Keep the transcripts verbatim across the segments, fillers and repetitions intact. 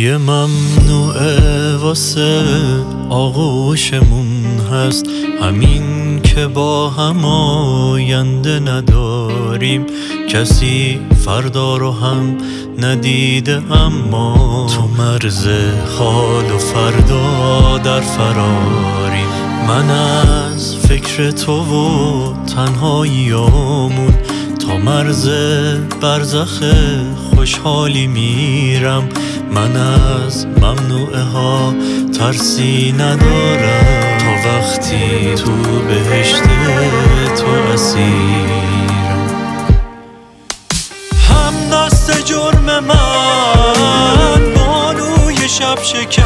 یه ممنوعه واسه آغوشمون هست، همین که با هم آینده نداریم. کسی فردا رو هم ندیده، اما تو مرز حال و فردا در فراریم. من از فکر تو و تنهاییامون تا مرز برزخ خوشحالی میرم. من از ممنوعه ها ترسی ندارم، تا وقتی تو بهشت تو اسیرم. هم دست جرم من بانوی شب شکن،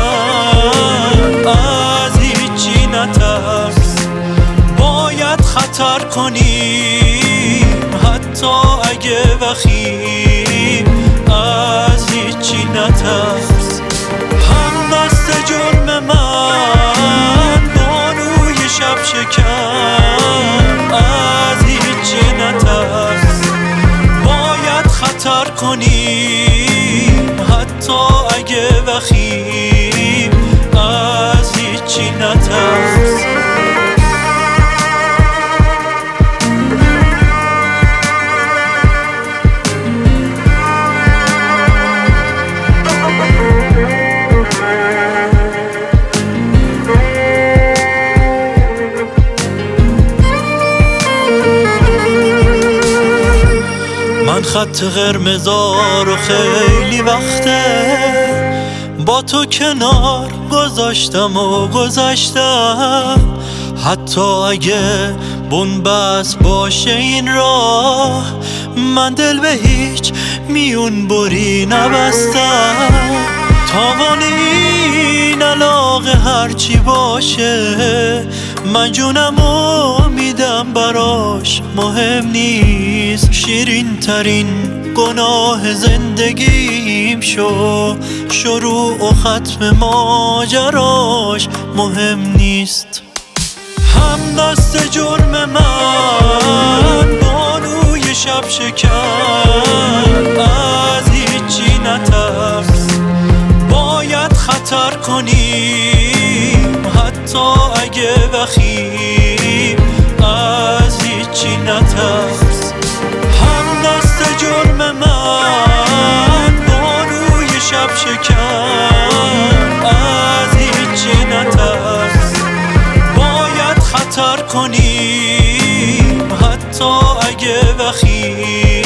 از هیچی نترس، باید خطر کنیم حتی اگه وخیم، از هیچی نترس. هم دست جرم من بانوی شب شکن، از هیچی نترس، باید خطر کنیم حتی اگه وخیم، از هیچی نترس. من خط قرمزا رو خیلی وقته با تو کنار گذاشتم و گذاشتم، حتی اگه بنبست باشه این راه، من دل به هیچ میون بری نبستم. تاوان این علاقه هرچی باشه، من جونمو میدم براش، مهم نیست. شیرین ترین گناه زندگیم شو، شروع و ختم ماجراش مهم نیست. هم دست جرم من بانوی شب شکن، از هیچی نترس، باید خطر کنیم حتی اگه وخیم، از هیچی نترس. هم دست جرم من بانوی شب شکن، از هیچی نترس، باید خطر کنیم حتی اگه وخیم.